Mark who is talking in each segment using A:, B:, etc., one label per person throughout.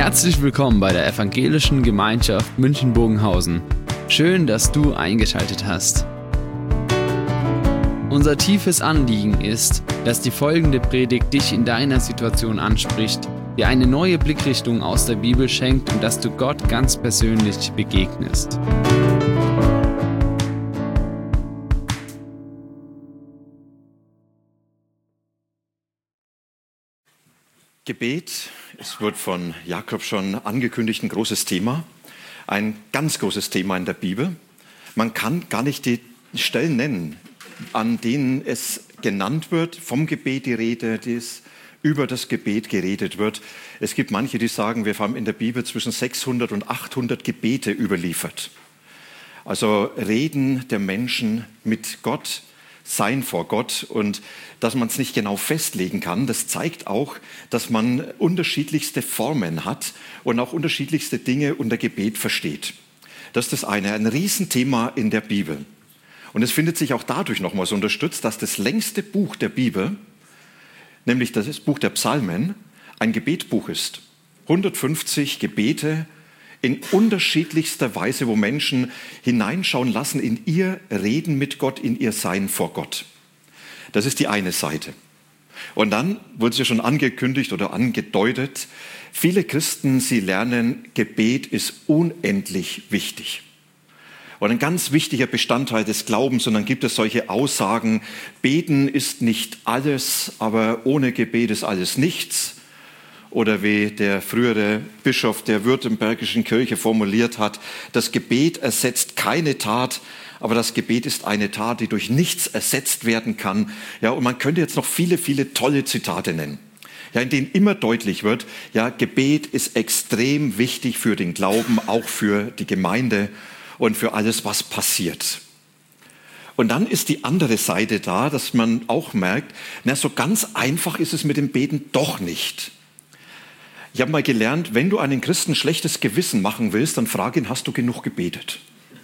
A: Herzlich willkommen bei der Evangelischen Gemeinschaft München-Bogenhausen. Schön, dass du eingeschaltet hast. Unser tiefes Anliegen ist, dass die folgende Predigt dich in deiner Situation anspricht, dir eine neue Blickrichtung aus der Bibel schenkt und dass du Gott ganz persönlich begegnest.
B: Gebet, es wird von Jakob schon angekündigt, ein großes Thema, ein ganz großes Thema in der Bibel. Man kann gar nicht die Stellen nennen, an denen es genannt wird, vom Gebet die Rede, über das Gebet geredet wird. Es gibt manche, die sagen, wir haben in der Bibel zwischen 600 und 800 Gebete überliefert. Also Reden der Menschen mit Gott, Sein vor Gott, und dass man es nicht genau festlegen kann, das zeigt auch, dass man unterschiedlichste Formen hat und auch unterschiedlichste Dinge unter Gebet versteht. Das ist das eine, ein Riesenthema in der Bibel. Und es findet sich auch dadurch nochmals unterstützt, dass das längste Buch der Bibel, nämlich das Buch der Psalmen, ein Gebetbuch ist. 150 Gebete in unterschiedlichster Weise, wo Menschen hineinschauen lassen in ihr Reden mit Gott, in ihr Sein vor Gott. Das ist die eine Seite. Und dann wurde es ja schon angekündigt oder angedeutet, viele Christen, sie lernen, Gebet ist unendlich wichtig. Und ein ganz wichtiger Bestandteil des Glaubens, und dann gibt es solche Aussagen, Beten ist nicht alles, aber ohne Gebet ist alles nichts. Oder wie der frühere Bischof der Württembergischen Kirche formuliert hat, das Gebet ersetzt keine Tat, aber das Gebet ist eine Tat, die durch nichts ersetzt werden kann. Ja, und man könnte jetzt noch viele, viele tolle Zitate nennen, ja, in denen immer deutlich wird, ja, Gebet ist extrem wichtig für den Glauben, auch für die Gemeinde und für alles, was passiert. Und dann ist die andere Seite da, dass man auch merkt, na, so ganz einfach ist es mit dem Beten doch nicht. Ich habe mal gelernt, wenn du einen Christen schlechtes Gewissen machen willst, dann frag ihn, hast du genug gebetet?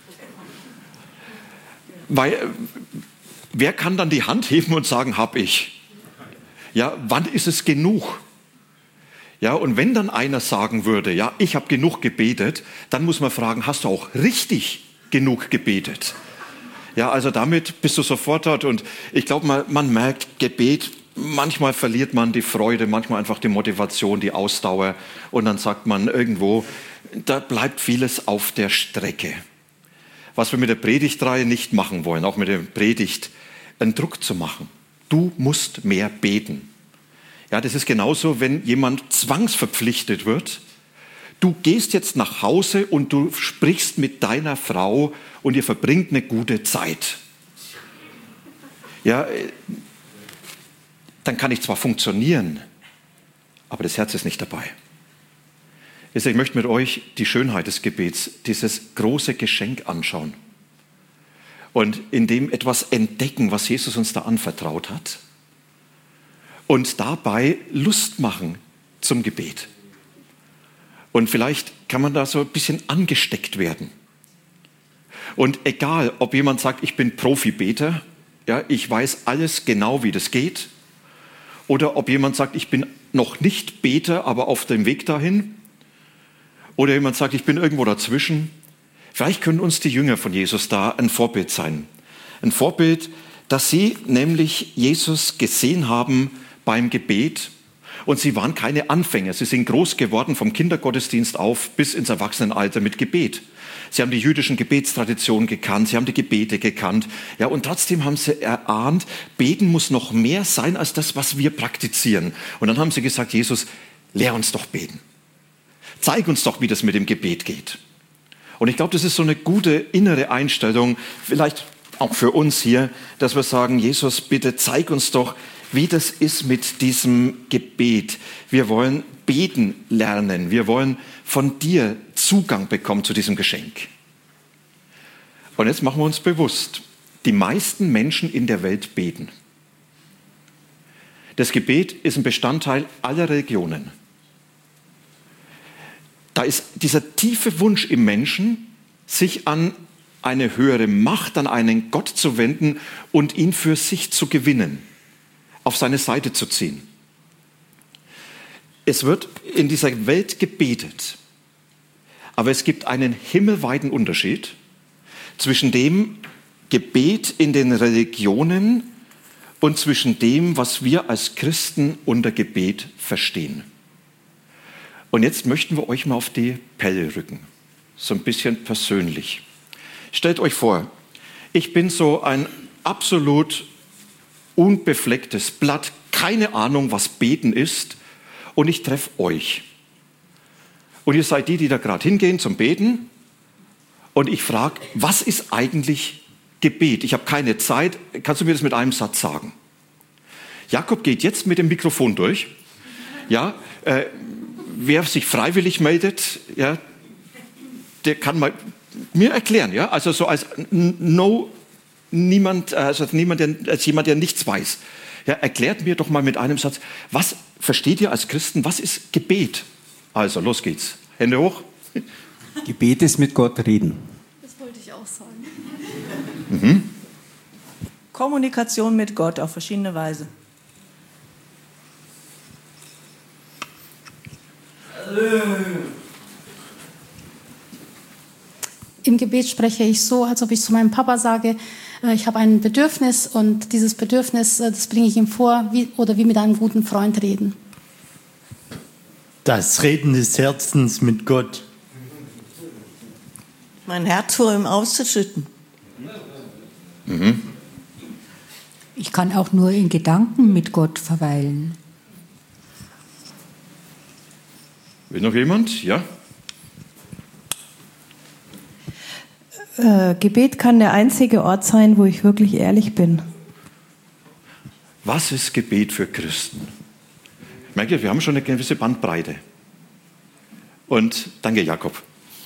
B: Weil, wer kann dann die Hand heben und sagen, hab ich? Ja, wann ist es genug? Ja, und wenn dann einer sagen würde, ja, ich habe genug gebetet, dann muss man fragen, hast du auch richtig genug gebetet? Ja, also damit bist du sofort dort, und ich glaube, man merkt, Gebet, manchmal verliert man die Freude, manchmal einfach die Motivation, die Ausdauer, und dann sagt man irgendwo, da bleibt vieles auf der Strecke. Was wir mit der Predigtreihe nicht machen wollen, auch mit der Predigt, einen Druck zu machen. Du musst mehr beten. Ja, das ist genauso, wenn jemand zwangsverpflichtet wird. Du gehst jetzt nach Hause und du sprichst mit deiner Frau und ihr verbringt eine gute Zeit. Ja, dann kann ich zwar funktionieren, aber das Herz ist nicht dabei. Ich möchte mit euch die Schönheit des Gebets, dieses große Geschenk anschauen und in dem etwas entdecken, was Jesus uns da anvertraut hat, und dabei Lust machen zum Gebet. Und vielleicht kann man da so ein bisschen angesteckt werden. Und egal, ob jemand sagt, ich bin Profibeter, ja, ich weiß alles genau, wie das geht, oder ob jemand sagt, ich bin noch nicht Beter, aber auf dem Weg dahin, oder jemand sagt, ich bin irgendwo dazwischen. Vielleicht können uns die Jünger von Jesus da ein Vorbild sein. Ein Vorbild, dass sie nämlich Jesus gesehen haben beim Gebet, und sie waren keine Anfänger. Sie sind groß geworden vom Kindergottesdienst auf bis ins Erwachsenenalter mit Gebet. Sie haben die jüdischen Gebetstraditionen gekannt, sie haben die Gebete gekannt. Ja, und trotzdem haben sie erahnt, Beten muss noch mehr sein als das, was wir praktizieren. Und dann haben sie gesagt, Jesus, lehr uns doch beten. Zeig uns doch, wie das mit dem Gebet geht. Und ich glaube, das ist so eine gute innere Einstellung, vielleicht auch für uns hier, dass wir sagen, Jesus, bitte zeig uns doch, wie das ist mit diesem Gebet. Wir wollen beten lernen. Wir wollen von dir Zugang bekommen zu diesem Geschenk. Und jetzt machen wir uns bewusst, die meisten Menschen in der Welt beten. Das Gebet ist ein Bestandteil aller Religionen. Da ist dieser tiefe Wunsch im Menschen, sich an eine höhere Macht, an einen Gott zu wenden und ihn für sich zu gewinnen, auf seine Seite zu ziehen. Es wird in dieser Welt gebetet, aber es gibt einen himmelweiten Unterschied zwischen dem Gebet in den Religionen und zwischen dem, was wir als Christen unter Gebet verstehen. Und jetzt möchten wir euch mal auf die Pelle rücken, so ein bisschen persönlich. Stellt euch vor, ich bin so ein absolut unbeflecktes Blatt, keine Ahnung, was Beten ist, und ich treffe euch. Und ihr seid die da gerade hingehen zum Beten, und ich frage, was ist eigentlich Gebet? Ich habe keine Zeit, kannst du mir das mit einem Satz sagen? Jakob geht jetzt mit dem Mikrofon durch. Ja, wer sich freiwillig meldet, ja, der kann mal mir erklären, ja, also so als jemand, der nichts weiß. Ja, erklärt mir doch mal mit einem Satz, was versteht ihr als Christen, was ist Gebet? Also, los geht's. Hände hoch.
C: Gebet ist mit Gott reden.
D: Das wollte ich auch sagen.
B: Mhm.
E: Kommunikation mit Gott auf verschiedene Weise.
D: Im Gebet spreche ich so, als ob ich zu meinem Papa sage, ich habe ein Bedürfnis und dieses Bedürfnis, das bringe ich ihm vor, wie mit einem guten Freund reden.
F: Das Reden des Herzens mit Gott.
E: Mein Herz vor ihm auszuschütten.
B: Mhm.
G: Ich kann auch nur in Gedanken mit Gott verweilen.
B: Will noch jemand? Ja?
H: Gebet kann der einzige Ort sein, wo ich wirklich ehrlich bin.
B: Was ist Gebet für Christen? Merkt ihr, wir haben schon eine gewisse Bandbreite. Und danke, Jakob.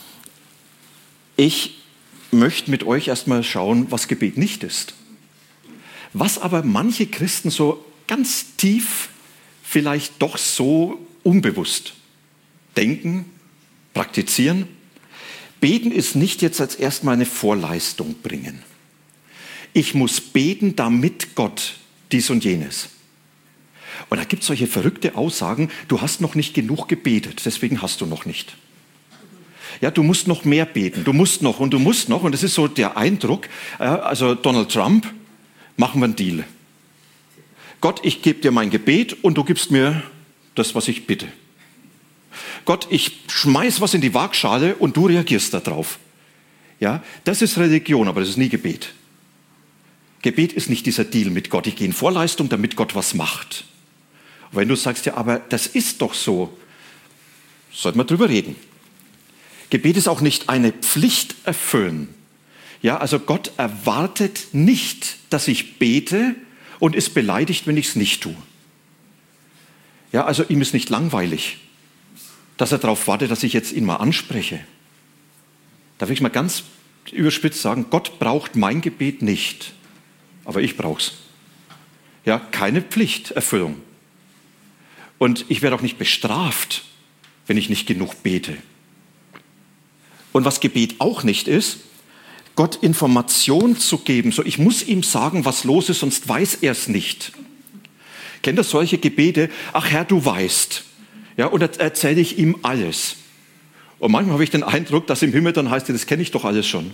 B: Ich möchte mit euch erstmal schauen, was Gebet nicht ist. Was aber manche Christen so ganz tief, vielleicht doch so unbewusst denken, praktizieren. Beten ist nicht jetzt als erstmal eine Vorleistung bringen. Ich muss beten, damit Gott dies und jenes. Und da gibt es solche verrückte Aussagen, du hast noch nicht genug gebetet, deswegen hast du noch nicht. Ja, du musst noch mehr beten, du musst noch. Und das ist so der Eindruck, also Donald Trump, machen wir einen Deal. Gott, ich gebe dir mein Gebet und du gibst mir das, was ich bitte. Gott, ich schmeiß was in die Waagschale und du reagierst darauf. Ja, das ist Religion, aber das ist nie Gebet. Gebet ist nicht dieser Deal mit Gott. Ich gehe in Vorleistung, damit Gott was macht. Und wenn du sagst, ja, aber das ist doch so, sollten wir drüber reden. Gebet ist auch nicht eine Pflicht erfüllen. Ja, also Gott erwartet nicht, dass ich bete und ist beleidigt, wenn ich es nicht tue. Ja, also ihm ist nicht langweilig, dass er darauf wartet, dass ich jetzt ihn mal anspreche. Darf ich mal ganz überspitzt sagen, Gott braucht mein Gebet nicht, aber ich brauche es. Ja, keine Pflichterfüllung. Und ich werde auch nicht bestraft, wenn ich nicht genug bete. Und was Gebet auch nicht ist, Gott Information zu geben. So, ich muss ihm sagen, was los ist, sonst weiß er es nicht. Kennt ihr solche Gebete? Ach Herr, du weißt. Ja, und dann erzähle ich ihm alles. Und manchmal habe ich den Eindruck, dass im Himmel dann heißt, das kenne ich doch alles schon.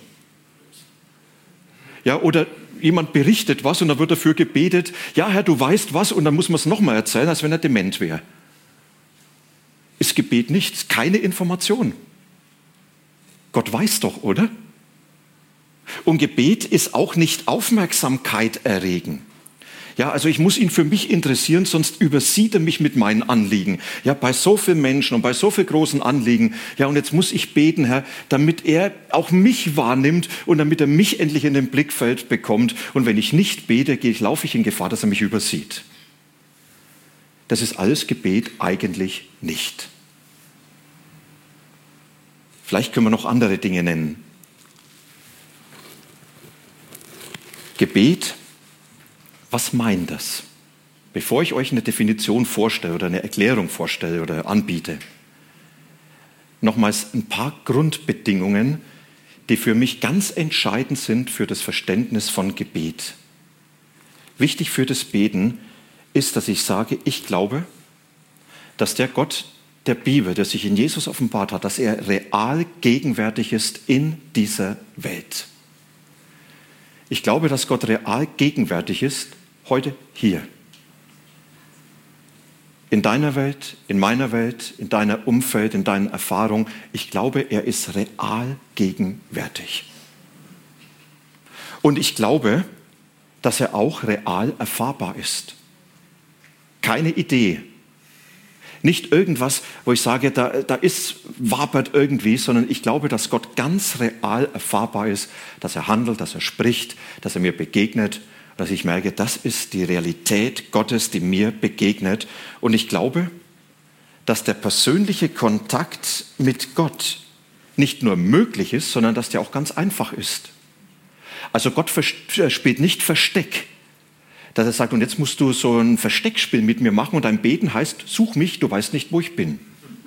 B: Ja, oder jemand berichtet was und dann wird dafür gebetet, ja Herr, du weißt was, und dann muss man es nochmal erzählen, als wenn er dement wäre. Ist Gebet nichts, keine Information. Gott weiß doch, oder? Und Gebet ist auch nicht Aufmerksamkeit erregen. Ja, also ich muss ihn für mich interessieren, sonst übersieht er mich mit meinen Anliegen. Ja, bei so vielen Menschen und bei so vielen großen Anliegen. Ja, und jetzt muss ich beten, Herr, damit er auch mich wahrnimmt und damit er mich endlich in den Blickfeld bekommt. Und wenn ich nicht bete, laufe ich in Gefahr, dass er mich übersieht. Das ist alles Gebet eigentlich nicht. Vielleicht können wir noch andere Dinge nennen. Gebet, was meint das? Bevor ich euch eine Definition vorstelle oder eine Erklärung vorstelle oder anbiete, nochmals ein paar Grundbedingungen, die für mich ganz entscheidend sind für das Verständnis von Gebet. Wichtig für das Beten ist, dass ich sage, ich glaube, dass der Gott der Bibel, der sich in Jesus offenbart hat, dass er real gegenwärtig ist in dieser Welt. Ich glaube, dass Gott real gegenwärtig ist, heute hier. In deiner Welt, in meiner Welt, in deiner Umfeld, in deinen Erfahrungen. Ich glaube, er ist real gegenwärtig. Und ich glaube, dass er auch real erfahrbar ist. Keine Idee. Nicht irgendwas, wo ich sage, da wabert irgendwie, sondern ich glaube, dass Gott ganz real erfahrbar ist, dass er handelt, dass er spricht, dass er mir begegnet, dass ich merke, das ist die Realität Gottes, die mir begegnet. Und ich glaube, dass der persönliche Kontakt mit Gott nicht nur möglich ist, sondern dass der auch ganz einfach ist. Also Gott spielt nicht Versteck, dass er sagt, und jetzt musst du so ein Versteckspiel mit mir machen und dein Beten heißt, such mich, du weißt nicht, wo ich bin.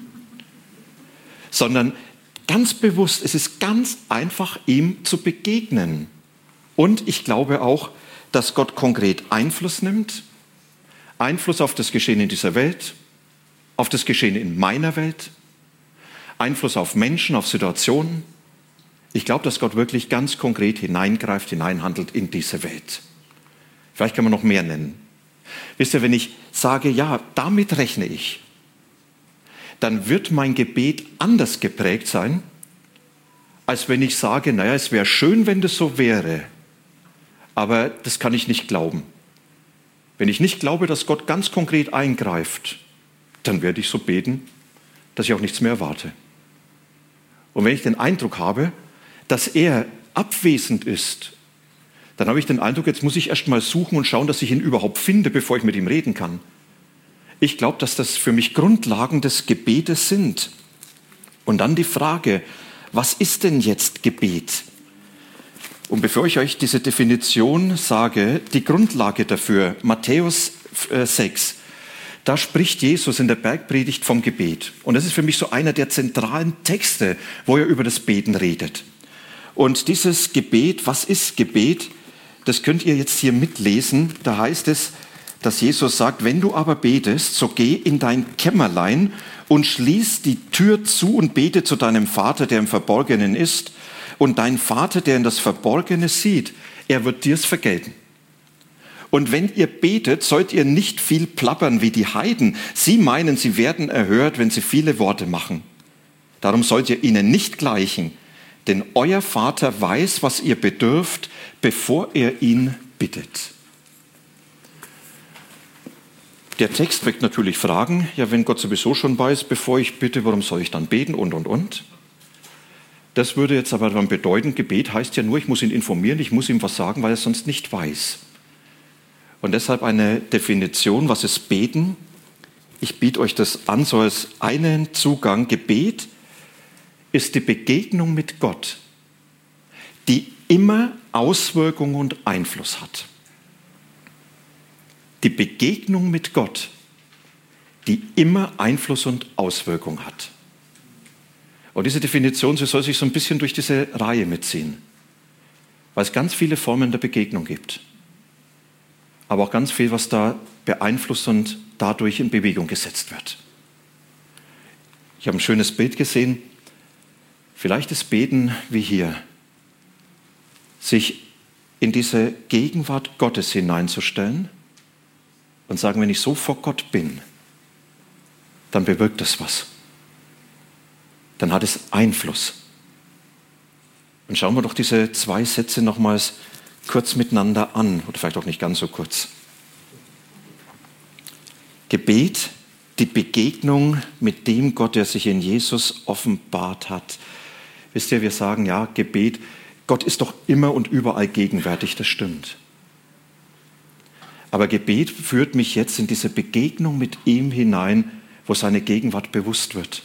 B: Sondern ganz bewusst, es ist ganz einfach, ihm zu begegnen. Und ich glaube auch, dass Gott konkret Einfluss nimmt, Einfluss auf das Geschehen in dieser Welt, auf das Geschehen in meiner Welt, Einfluss auf Menschen, auf Situationen. Ich glaube, dass Gott wirklich ganz konkret hineingreift, hineinhandelt in diese Welt. Vielleicht kann man noch mehr nennen. Wisst ihr, wenn ich sage, ja, damit rechne ich, dann wird mein Gebet anders geprägt sein, als wenn ich sage, naja, es wäre schön, wenn das so wäre, aber das kann ich nicht glauben. Wenn ich nicht glaube, dass Gott ganz konkret eingreift, dann werde ich so beten, dass ich auch nichts mehr erwarte. Und wenn ich den Eindruck habe, dass er abwesend ist, dann habe ich den Eindruck, jetzt muss ich erst mal suchen und schauen, dass ich ihn überhaupt finde, bevor ich mit ihm reden kann. Ich glaube, dass das für mich Grundlagen des Gebetes sind. Und dann die Frage, was ist denn jetzt Gebet? Und bevor ich euch diese Definition sage, die Grundlage dafür, Matthäus 6, da spricht Jesus in der Bergpredigt vom Gebet. Und das ist für mich so einer der zentralen Texte, wo er über das Beten redet. Und dieses Gebet, was ist Gebet? Das könnt ihr jetzt hier mitlesen. Da heißt es, dass Jesus sagt, wenn du aber betest, so geh in dein Kämmerlein und schließ die Tür zu und bete zu deinem Vater, der im Verborgenen ist. Und dein Vater, der in das Verborgene sieht, er wird dir's vergelten. Und wenn ihr betet, sollt ihr nicht viel plappern wie die Heiden. Sie meinen, sie werden erhört, wenn sie viele Worte machen. Darum sollt ihr ihnen nicht gleichen, denn euer Vater weiß, was ihr bedürft, bevor er ihn bittet. Der Text weckt natürlich Fragen. Ja, wenn Gott sowieso schon weiß, bevor ich bitte, warum soll ich dann beten und. Das würde jetzt aber dann bedeuten, Gebet heißt ja nur, ich muss ihn informieren, ich muss ihm was sagen, weil er es sonst nicht weiß. Und deshalb eine Definition, was ist Beten? Ich biete euch das an, so als einen Zugang. Gebet ist die Begegnung mit Gott, die immer Auswirkungen und Einfluss hat. Die Begegnung mit Gott, die immer Einfluss und Auswirkung hat. Und diese Definition, sie soll sich so ein bisschen durch diese Reihe mitziehen, weil es ganz viele Formen der Begegnung gibt. Aber auch ganz viel, was da beeinflusst und dadurch in Bewegung gesetzt wird. Ich habe ein schönes Bild gesehen. Vielleicht ist Beten wie hier, sich in diese Gegenwart Gottes hineinzustellen und sagen, wenn ich so vor Gott bin, dann bewirkt das was. Dann hat es Einfluss. Und schauen wir doch diese 2 Sätze nochmals kurz miteinander an, oder vielleicht auch nicht ganz so kurz. Gebet, die Begegnung mit dem Gott, der sich in Jesus offenbart hat. Wisst ihr, wir sagen, ja, Gebet, Gott ist doch immer und überall gegenwärtig, das stimmt. Aber Gebet führt mich jetzt in diese Begegnung mit ihm hinein, wo seine Gegenwart bewusst wird.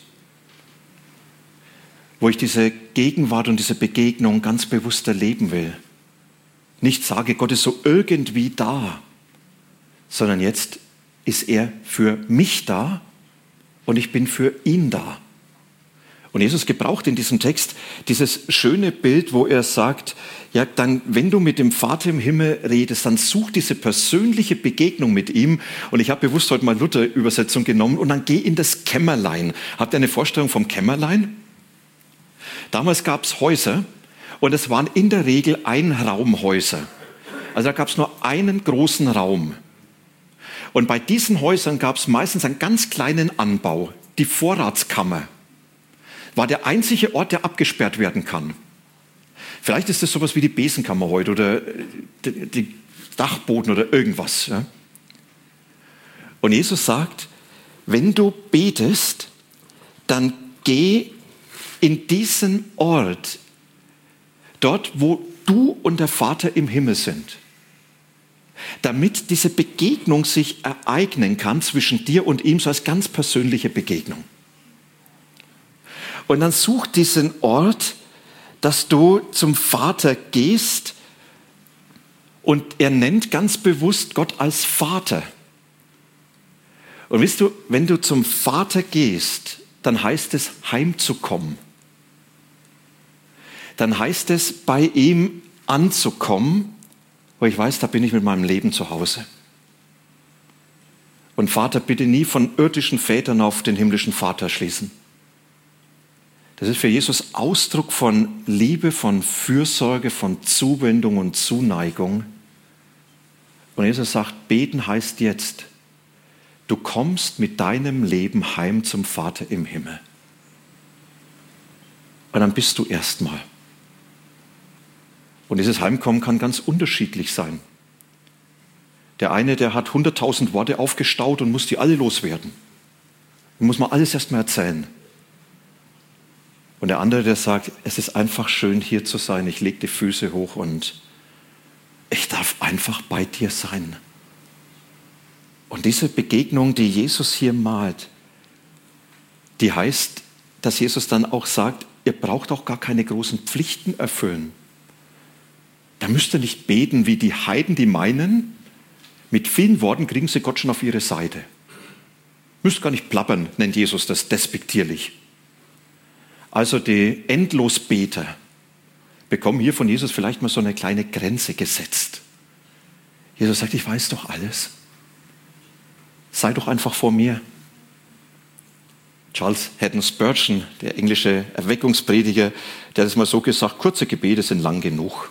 B: Wo ich diese Gegenwart und diese Begegnung ganz bewusst erleben will. Nicht sage, Gott ist so irgendwie da, sondern jetzt ist er für mich da und ich bin für ihn da. Und Jesus gebraucht in diesem Text dieses schöne Bild, wo er sagt, ja, dann, wenn du mit dem Vater im Himmel redest, dann such diese persönliche Begegnung mit ihm. Und ich habe bewusst heute mal Luther-Übersetzung genommen und dann geh in das Kämmerlein. Habt ihr eine Vorstellung vom Kämmerlein? Damals gab es Häuser und es waren in der Regel Einraumhäuser. Also da gab es nur einen großen Raum. Und bei diesen Häusern gab es meistens einen ganz kleinen Anbau. Die Vorratskammer war der einzige Ort, der abgesperrt werden kann. Vielleicht ist das sowas wie die Besenkammer heute oder die Dachboden oder irgendwas. Ja? Und Jesus sagt, wenn du betest, dann geh in diesen Ort, dort, wo du und der Vater im Himmel sind, damit diese Begegnung sich ereignen kann zwischen dir und ihm, so als ganz persönliche Begegnung. Und dann such diesen Ort, dass du zum Vater gehst, und er nennt ganz bewusst Gott als Vater. Und weißt du, wenn du zum Vater gehst, dann heißt es heimzukommen. Dann heißt es, bei ihm anzukommen, wo ich weiß, da bin ich mit meinem Leben zu Hause. Und Vater, bitte nie von irdischen Vätern auf den himmlischen Vater schließen. Das ist für Jesus Ausdruck von Liebe, von Fürsorge, von Zuwendung und Zuneigung. Und Jesus sagt, beten heißt jetzt, du kommst mit deinem Leben heim zum Vater im Himmel. Und dann bist du erstmal. Und dieses Heimkommen kann ganz unterschiedlich sein. Der eine, der hat 100.000 Worte aufgestaut und muss die alle loswerden. Da muss man alles erstmal erzählen. Und der andere, der sagt, es ist einfach schön, hier zu sein. Ich lege die Füße hoch und ich darf einfach bei dir sein. Und diese Begegnung, die Jesus hier malt, die heißt, dass Jesus dann auch sagt, ihr braucht auch gar keine großen Pflichten erfüllen. Da müsst ihr nicht beten wie die Heiden, die meinen, mit vielen Worten kriegen sie Gott schon auf ihre Seite. Müsst gar nicht plappern, nennt Jesus das despektierlich. Also die Endlosbeter bekommen hier von Jesus vielleicht mal so eine kleine Grenze gesetzt. Jesus sagt, ich weiß doch alles. Sei doch einfach vor mir. Charles Haddon Spurgeon, der englische Erweckungsprediger, der hat es mal so gesagt, kurze Gebete sind lang genug.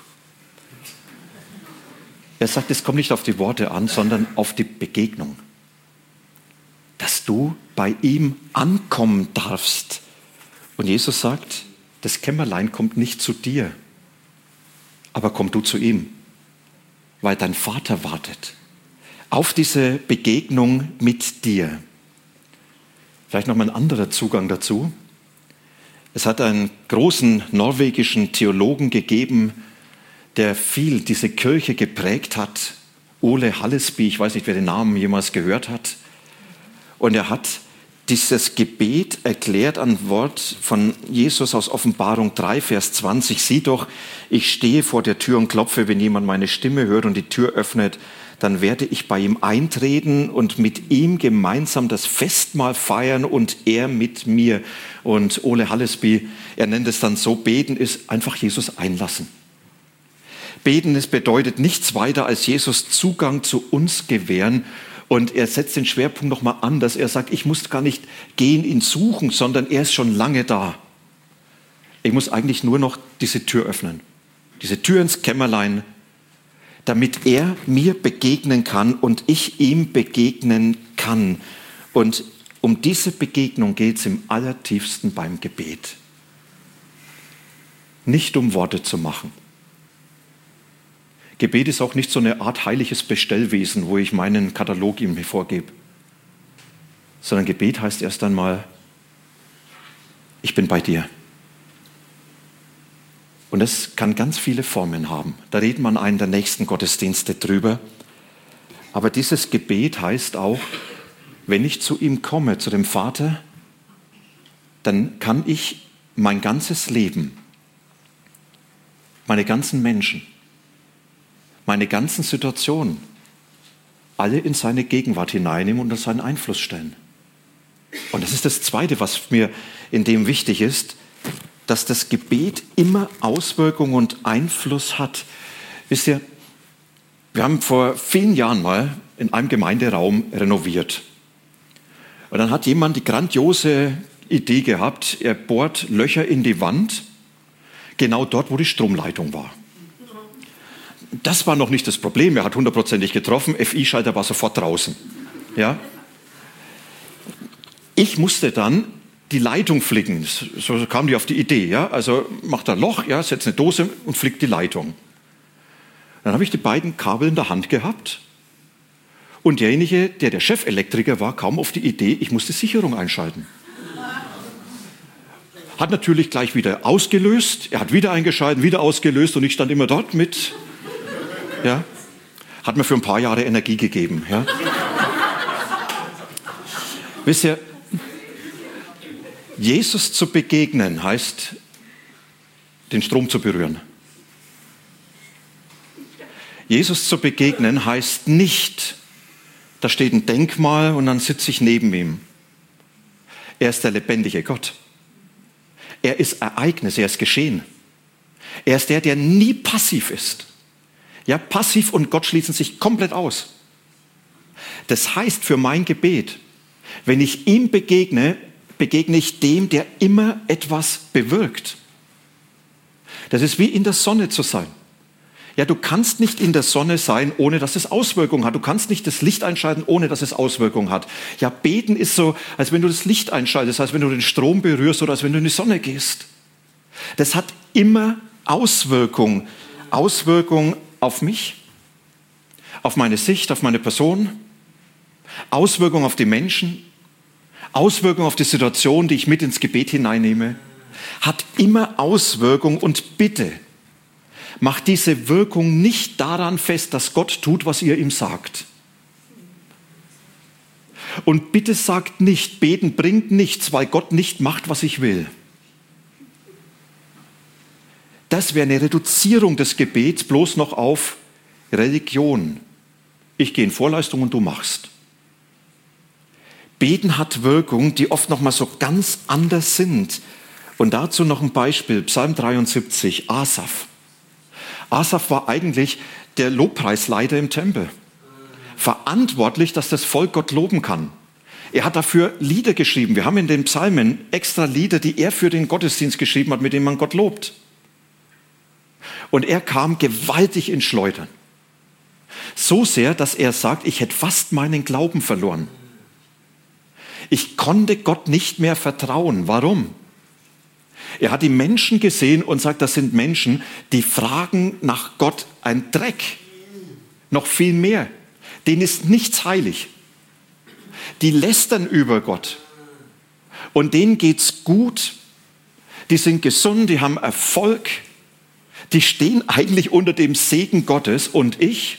B: Er sagt, es kommt nicht auf die Worte an, sondern auf die Begegnung. Dass du bei ihm ankommen darfst. Und Jesus sagt, das Kämmerlein kommt nicht zu dir, aber komm du zu ihm, weil dein Vater wartet auf diese Begegnung mit dir. Vielleicht noch mal ein anderer Zugang dazu. Es hat einen großen norwegischen Theologen gegeben, der viel diese Kirche geprägt hat, Ole Hallesby, ich weiß nicht, wer den Namen jemals gehört hat. Und er hat dieses Gebet erklärt an Wort von Jesus aus Offenbarung 3, Vers 20. Sieh doch, ich stehe vor der Tür und klopfe, wenn jemand meine Stimme hört und die Tür öffnet, dann werde ich bei ihm eintreten und mit ihm gemeinsam das Festmahl feiern und er mit mir. Und Ole Hallesby, er nennt es dann so, beten ist einfach Jesus einlassen. Beten, es bedeutet nichts weiter als Jesus Zugang zu uns gewähren. Und er setzt den Schwerpunkt nochmal anders. Er sagt, ich muss gar nicht gehen, ihn suchen, sondern er ist schon lange da. Ich muss eigentlich nur noch diese Tür öffnen. Diese Tür ins Kämmerlein, damit er mir begegnen kann und ich ihm begegnen kann. Und um diese Begegnung geht es im Allertiefsten beim Gebet. Nicht um Worte zu machen. Gebet ist auch nicht so eine Art heiliges Bestellwesen, wo ich meinen Katalog ihm vorgebe. Sondern Gebet heißt erst einmal, ich bin bei dir. Und das kann ganz viele Formen haben. Da reden wir an einem der nächsten Gottesdienste drüber. Aber dieses Gebet heißt auch, wenn ich zu ihm komme, zu dem Vater, dann kann ich mein ganzes Leben, meine ganzen Menschen, meine ganzen Situationen, alle in seine Gegenwart hineinnehmen und unter seinen Einfluss stellen. Und das ist das Zweite, was mir in dem wichtig ist. dass das Gebet immer Auswirkungen und Einfluss hat. Wisst ihr, wir haben vor vielen Jahren mal in einem Gemeinderaum renoviert. Und dann hat jemand die grandiose Idee gehabt, er bohrt Löcher in die Wand, genau dort, wo die Stromleitung war. Das war noch nicht das Problem, er hat 100%ig getroffen, FI-Schalter war sofort draußen. Ja? Ich musste dann die Leitung flicken, so kam die auf die Idee. Ja? Also macht ein Loch, ja, setzt eine Dose und flickt die Leitung. Dann habe ich die beiden Kabel in der Hand gehabt und derjenige, der Chefelektriker war, kam auf die Idee, ich muss die Sicherung einschalten. Hat natürlich gleich wieder ausgelöst, er hat wieder eingeschaltet, wieder ausgelöst und ich stand immer dort mit. Ja, hat mir für ein paar Jahre Energie gegeben. Ja. Wisst ihr, Jesus zu begegnen heißt, den Strom zu berühren. Jesus zu begegnen heißt nicht, da steht ein Denkmal und dann sitze ich neben ihm. Er ist der lebendige Gott. Er ist Ereignis, er ist Geschehen. Er ist der nie passiv ist. Ja, passiv und Gott schließen sich komplett aus. Das heißt für mein Gebet, wenn ich ihm begegne, begegne ich dem, der immer etwas bewirkt. Das ist wie in der Sonne zu sein. Ja, du kannst nicht in der Sonne sein, ohne dass es Auswirkungen hat. Du kannst nicht das Licht einschalten, ohne dass es Auswirkungen hat. Ja, beten ist so, als wenn du das Licht einschaltest, als wenn du den Strom berührst oder als wenn du in die Sonne gehst. Das hat immer Auswirkungen. Auswirkungen auf mich, auf meine Sicht, auf meine Person, Auswirkungen auf die Menschen, Auswirkungen auf die Situation, die ich mit ins Gebet hineinnehme, hat immer Auswirkungen und bitte, macht diese Wirkung nicht daran fest, dass Gott tut, was ihr ihm sagt. Und bitte sagt nicht, beten bringt nichts, weil Gott nicht macht, was ich will. Das wäre eine Reduzierung des Gebets bloß noch auf Religion. Ich gehe in Vorleistung und du machst. Beten hat Wirkung, die oft noch mal so ganz anders sind. Und dazu noch ein Beispiel, Psalm 73, Asaf. Asaf war eigentlich der Lobpreisleiter im Tempel. Verantwortlich, dass das Volk Gott loben kann. Er hat dafür Lieder geschrieben. Wir haben in den Psalmen extra Lieder, die er für den Gottesdienst geschrieben hat, mit denen man Gott lobt. Und er kam gewaltig ins Schleudern. So sehr, dass er sagt, ich hätte fast meinen Glauben verloren. Ich konnte Gott nicht mehr vertrauen. Warum? Er hat die Menschen gesehen und sagt, das sind Menschen, die fragen nach Gott ein Dreck. Noch viel mehr. Denen ist nichts heilig. Die lästern über Gott. Und denen geht's gut. Die sind gesund, die haben Erfolg. Die stehen eigentlich unter dem Segen Gottes und ich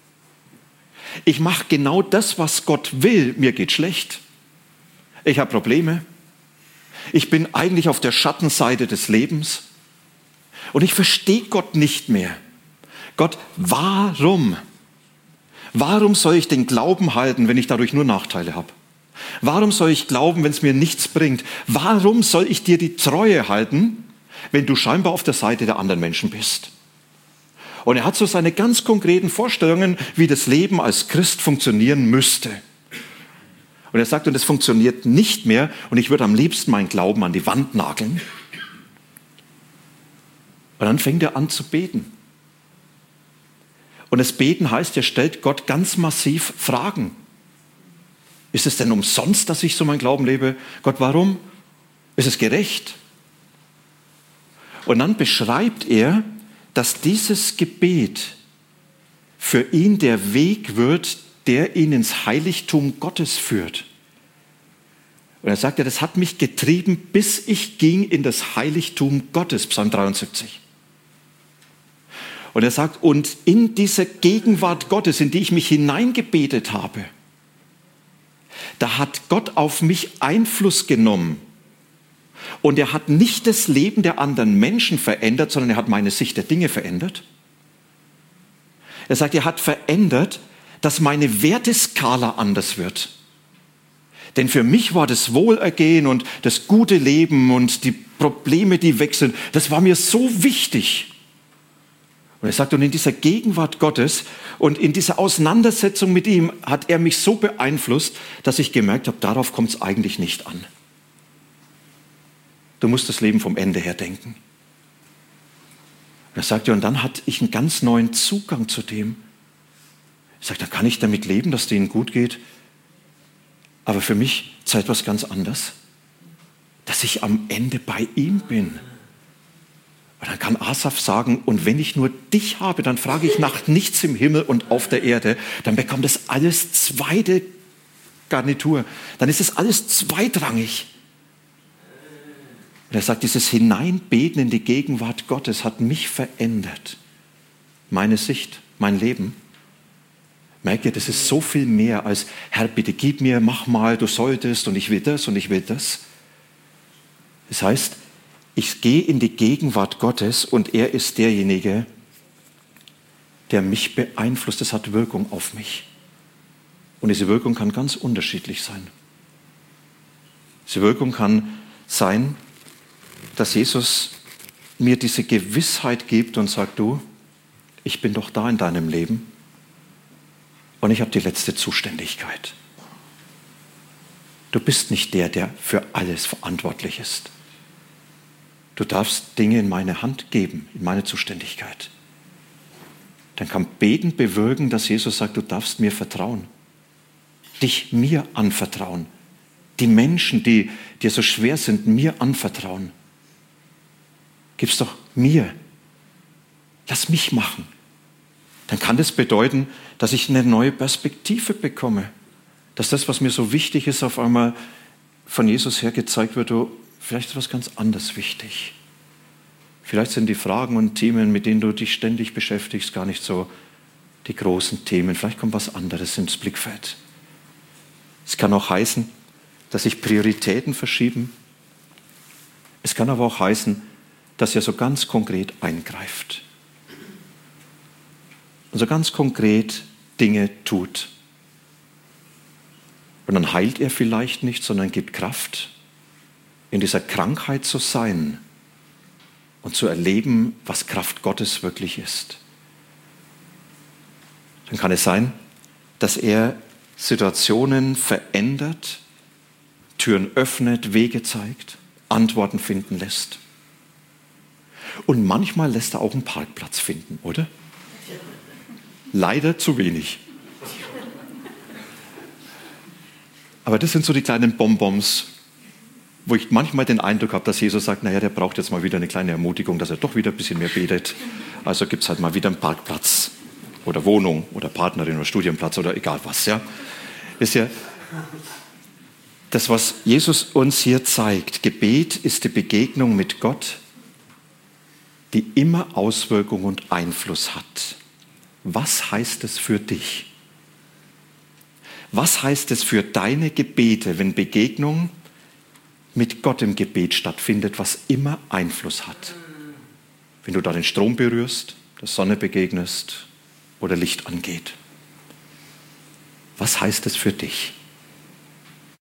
B: mache genau das, was Gott will. Mir geht schlecht. Ich habe Probleme. Ich bin eigentlich auf der Schattenseite des Lebens. Und ich verstehe Gott nicht mehr. Gott, warum? Warum soll ich den Glauben halten, wenn ich dadurch nur Nachteile habe? Warum soll ich glauben, wenn es mir nichts bringt? Warum soll ich dir die Treue halten, wenn du scheinbar auf der Seite der anderen Menschen bist? Und er hat so seine ganz konkreten Vorstellungen, wie das Leben als Christ funktionieren müsste. Und er sagt, und es funktioniert nicht mehr und ich würde am liebsten meinen Glauben an die Wand nageln. Und dann fängt er an zu beten. Und das Beten heißt, er stellt Gott ganz massiv Fragen. Ist es denn umsonst, dass ich so mein Glauben lebe? Gott, warum? Ist es gerecht? Und dann beschreibt er, dass dieses Gebet für ihn der Weg wird, der ihn ins Heiligtum Gottes führt. Und er sagt, das hat mich getrieben, bis ich ging in das Heiligtum Gottes, Psalm 73. Und er sagt, und in diese Gegenwart Gottes, in die ich mich hineingebetet habe, da hat Gott auf mich Einfluss genommen. Und er hat nicht das Leben der anderen Menschen verändert, sondern er hat meine Sicht der Dinge verändert. Er sagt, er hat verändert, dass meine Werteskala anders wird. Denn für mich war das Wohlergehen und das gute Leben und die Probleme, die weg sind, das war mir so wichtig. Und er sagt, und in dieser Gegenwart Gottes und in dieser Auseinandersetzung mit ihm hat er mich so beeinflusst, dass ich gemerkt habe, darauf kommt es eigentlich nicht an. Du musst das Leben vom Ende her denken. Und er sagt, ja, und dann hatte ich einen ganz neuen Zugang zu dem. Ich sage, dann kann ich damit leben, dass es denen gut geht. Aber für mich ist etwas ganz anderes, dass ich am Ende bei ihm bin. Und dann kann Asaf sagen, und wenn ich nur dich habe, dann frage ich nach nichts im Himmel und auf der Erde. Dann bekommt das alles zweite Garnitur. Dann ist es alles zweitrangig. Und er sagt, dieses Hineinbeten in die Gegenwart Gottes hat mich verändert. Meine Sicht, mein Leben. Merkt ihr, das ist so viel mehr als, Herr, bitte gib mir, mach mal, du solltest und ich will das und ich will das. Das heißt, ich gehe in die Gegenwart Gottes und er ist derjenige, der mich beeinflusst. Das hat Wirkung auf mich. Und diese Wirkung kann ganz unterschiedlich sein. Diese Wirkung kann sein, dass Jesus mir diese Gewissheit gibt und sagt, du, ich bin doch da in deinem Leben und ich habe die letzte Zuständigkeit. Du bist nicht der, der für alles verantwortlich ist. Du darfst Dinge in meine Hand geben, in meine Zuständigkeit. Dann kann Beten bewirken, dass Jesus sagt, du darfst mir vertrauen. Dich mir anvertrauen. Die Menschen, die dir so schwer sind, mir anvertrauen. Gib's doch mir. Lass mich machen. Dann kann das bedeuten, dass ich eine neue Perspektive bekomme. Dass das, was mir so wichtig ist, auf einmal von Jesus her gezeigt wird, oh, vielleicht ist was ganz anderes wichtig. Vielleicht sind die Fragen und Themen, mit denen du dich ständig beschäftigst, gar nicht so die großen Themen. Vielleicht kommt was anderes ins Blickfeld. Es kann auch heißen, dass sich Prioritäten verschieben. Es kann aber auch heißen, dass er so ganz konkret eingreift. Und so ganz konkret Dinge tut. Und dann heilt er vielleicht nicht, sondern gibt Kraft, in dieser Krankheit zu sein und zu erleben, was Kraft Gottes wirklich ist. Dann kann es sein, dass er Situationen verändert, Türen öffnet, Wege zeigt, Antworten finden lässt. Und manchmal lässt er auch einen Parkplatz finden, oder? Leider zu wenig. Aber das sind so die kleinen Bonbons, wo ich manchmal den Eindruck habe, dass Jesus sagt, naja, der braucht jetzt mal wieder eine kleine Ermutigung, dass er doch wieder ein bisschen mehr betet. Also gibt es halt mal wieder einen Parkplatz oder Wohnung oder Partnerin oder Studienplatz oder egal was. Ja? Wisst ihr, das, was Jesus uns hier zeigt, Gebet ist die Begegnung mit Gott, die immer Auswirkung und Einfluss hat. Was heißt es für dich? Was heißt es für deine Gebete, wenn Begegnung mit Gott im Gebet stattfindet, was immer Einfluss hat? Wenn du da den Strom berührst, der Sonne begegnest oder Licht angeht. Was heißt es für dich?